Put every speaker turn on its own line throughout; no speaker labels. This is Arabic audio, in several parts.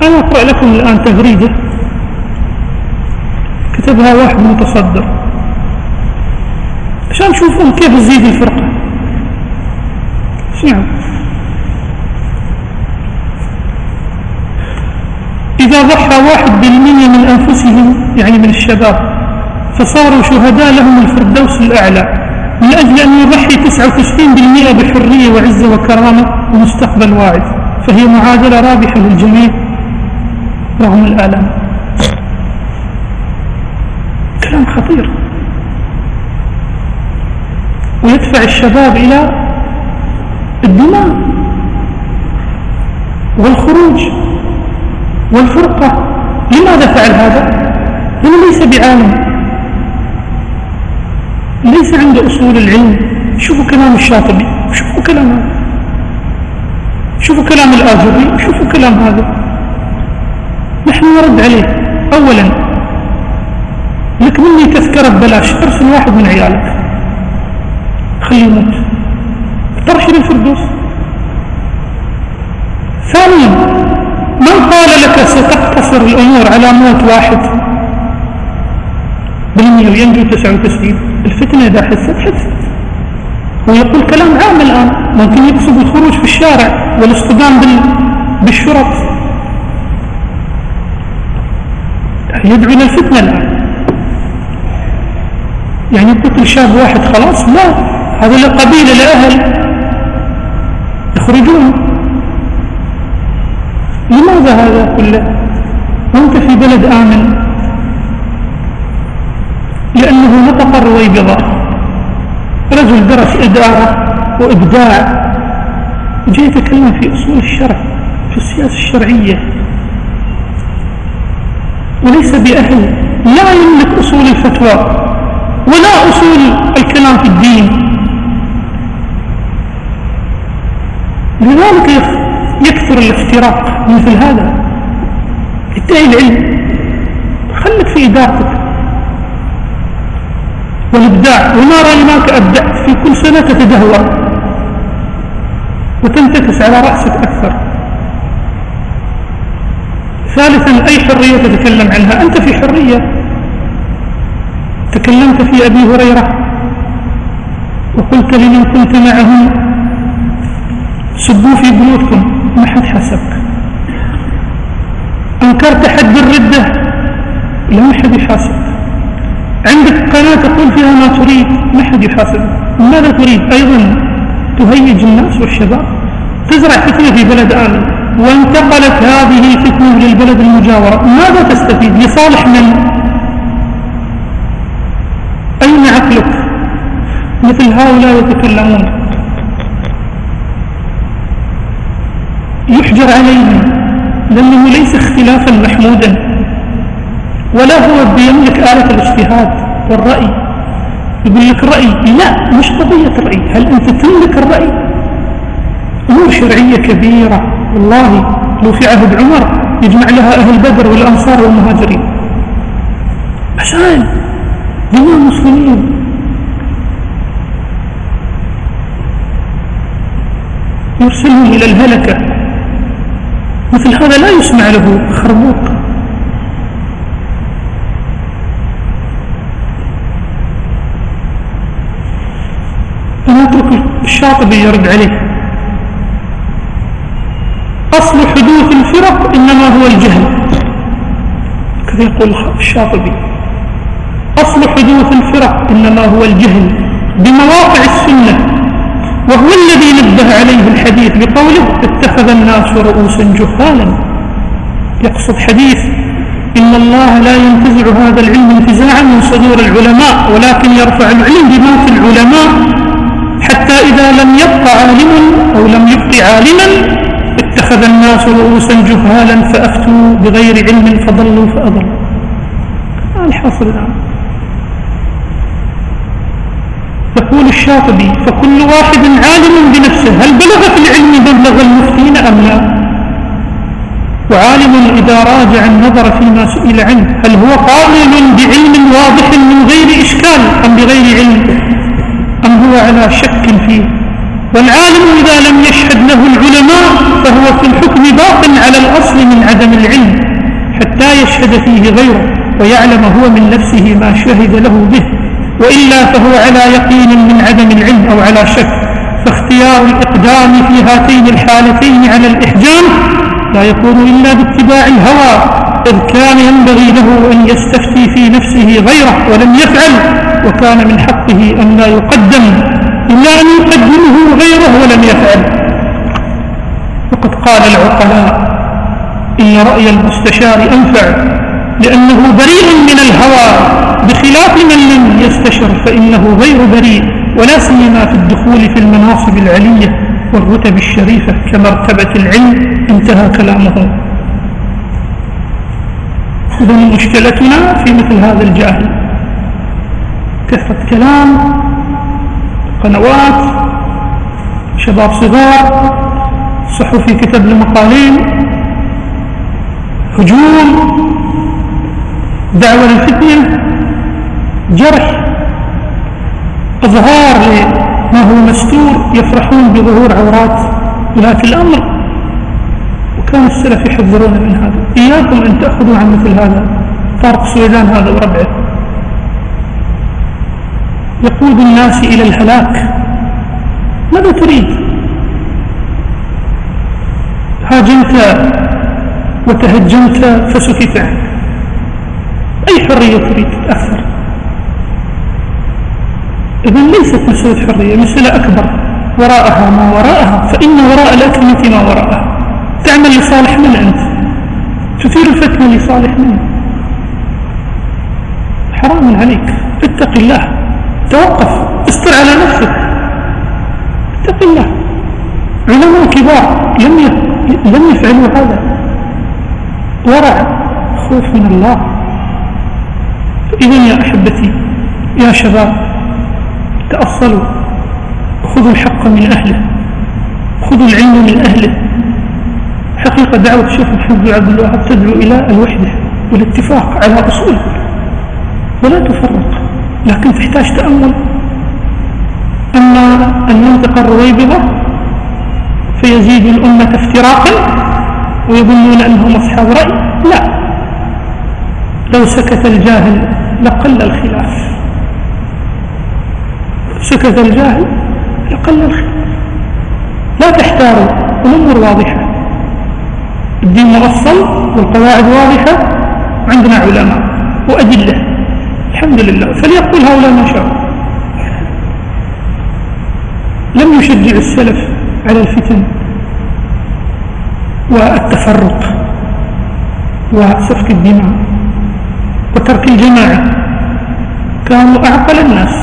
أنا أقرأ لكم الآن تغريدة كتبها واحد متصدر عشان تشوفون كيف تزيد الفرقة. اسمعوا: إذا ضحى 1% من أنفسهم، يعني من الشباب، فصاروا شهداء لهم الفردوس الأعلى، من أجل أن يضحي 99% بحرية وعزة وكرامة ومستقبل واعد، فهي معادلة رابحة للجميع رغم الآلام. كلام خطير، ويدفع الشباب إلى الدماء والخروج والفرقة. لماذا فعل هذا؟ لأنه ليس بعالم، ليس عنده أصول العلم. شوفوا كلام الشاطبي، شوفوا كلام هذا، شوفوا كلام الآجري، شوفوا كلام هذا. نحن نرد عليه: أولا، لك مني تذكرة ببلاش، ارسل واحد من عيالك خليه يموت، ترشي للفردوس. ثانيا، من قال لك ستقتصر الأمور على موت 1% وينجو 99؟ الفتنة إذا حدثت. هو يقول كلام عام الآن، ممكن يقصد الخروج في الشارع والاصطدام بالشرط، يدعو إلى الفتنة الآن. يعني قتل شاب واحد خلاص؟ لا، هذا لقبيلة لأهل يخرجون. لماذا هذا كله وانت في بلد آمن؟ لأنه نطق الرويبضة، رجل درس إدارة وإبداع، جاي يتكلم في أصول الشرع، في السياسة الشرعية، وليس بأهل، لا يملك أصول الفتوى ولا أصول الكلام في الدين. لذلك يكثر الافتراق مثل هذا. ادعي العلم، خلك في إدارتك والإبداع، وما رأيناك أبدعت في كل سنة تتدهور وتنتكس على رأسك أكثر. ثالثا، أي حرية تتكلم عنها؟ أنت في حرية، تكلمت في أبي هريرة وقلت لمن كنت معهم سبوا في بيوتكم، ما حد حاسبك. أنكرت حد الردة، لا حد يحاسبك. عندك قناة تقول فيها ما تريد، ما حد يحاسبك. ماذا تريد؟ أيضا تهيج الناس والشباب، تزرع فتنة في بلد آمن، وانتقلت هذه الفتنة للبلد المجاورة. ماذا تستفيد؟ لصالح من؟ أين عقلك؟ مثل هؤلاء يتكلمون، يحجر عليهم، لأنه ليس اختلافا محمودا، ولا هو بيملك آلة الاجتهاد والرأي. يقول لك رأي، لا، مش قضية رأي. هل أنت تملك الرأي؟ أمور شرعية كبيرة والله، لو في عهد عمر يجمع لها أهل بدر والأنصار والمهاجرين عشان دماء المسلمين. يرسلهم إلى الهلكة. مثل هذا لا يسمع له خربوق. أنا أترك الشاطبي يرد عليه: أصل حدوث الفرق إنما هو الجهل. كذا يقول الشاطبي: أصل حدوث الفرق إنما هو الجهل بمواقع السنة، وهو الذي نبه عليه الحديث بقوله: اتخذ الناس رؤوسا جهالا. يقصد حديث إن الله لا ينتزع هذا العلم انتزاعا من صدور العلماء، ولكن يرفع العلم بموت العلماء، حتى إذا لم يبق عالم أو لم يبق عالما اتخذ الناس رؤوسا جهالا فأفتوا بغير علم فضلوا فأضلوا. الحاصل الآن يقول الشاطبي: فكل واحد عالم بنفسه، هل بلغ في العلم مبلغ المفتين أم لا؟ وعالم إذا راجع النظر فيما سئل عنه هل هو قائل بعلم واضح من غير إشكال أم بغير علم، أم هو على شك فيه. والعالم إذا لم يشهد له العلماء فهو في الحكم باق على الأصل من عدم العلم حتى يشهد فيه غيره ويعلم هو من نفسه ما شهد له به، وإلا فهو على يقين من عدم العلم أو على شك. فاختيار الإقدام في هاتين الحالتين على الإحجام لا يكون إلا باتباع الهوى، إذ كان ينبغي له أن يستفتي في نفسه غيره ولم يفعل، وكان من حقه أن لا يقدم إلا أن يقدمه غيره ولم يفعل. وقد قال العقلاء إن رأي المستشار أنفع لأنه بريء من الهوى، بخلاف من لم يستشر فإنه غير بريء، ولا سيما في الدخول في المناصب العلية والرتب الشريفة كمرتبة العلم. انتهى كلامه. إذن مشكلتنا في مثل هذا الجاهل كثرة كلام، قنوات، شباب صغار، صحفي كتب لمقالين، هجوم، دعوة للفتنة، جرح، إظهار لما هو مستور، يفرحون بظهور عورات ولاة الأمر. وكان السلف يحذرون من هذا. إياكم أن تأخذوا عن مثل هذا. طارق سويدان هذا وربعه يقود الناس إلى الهلاك. ماذا تريد؟ هاجمت وتهجمت فسكت عنك. أي حرية تريد أكثر؟ إذن ليست مسألة حرية، مسألة أكبر وراءها ما وراءها، فإن وراء الأكلمة ما وراءها. تعمل لصالح من أنت؟ تثير الفتنة لصالح من؟ حرام عليك. اتق الله، توقف، استر على نفسك، اتق الله. علماء كبار لم يفعلوا هذا. ورع، خوف من الله. إذن يا أحبتي يا شباب تأصلوا، خذوا الحق من أهله، خذوا العلم من أهله. حقيقة دعوة الشيخ محمد عبد الوهاب تدعو إلى الوحدة والاتفاق على أصول ولا تفرق، لكن تحتاج تأمل. أما أن ينطق الرويبضة فيزيد الأمة افتراقا ويظنون أنهم أصحاب رأي، لا. لو سكت الجاهل لقل الخلاف، سكت الجاهل لقل الخلاف. لا تحتاروا، الأمور واضحة، الدين مؤصل والقواعد واضحة، عندنا علماء وأدلة الحمد لله. فليقول هؤلاء ما شاءوا. لم يشجع السلف على الفتن والتفرق وسفك الدماء وترك الجماعة، كانوا أعقل الناس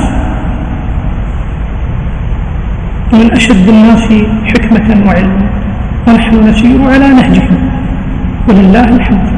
ومن أشد الناس حكمة وعلما، ونحن نسير على نهجهم ولله الحمد.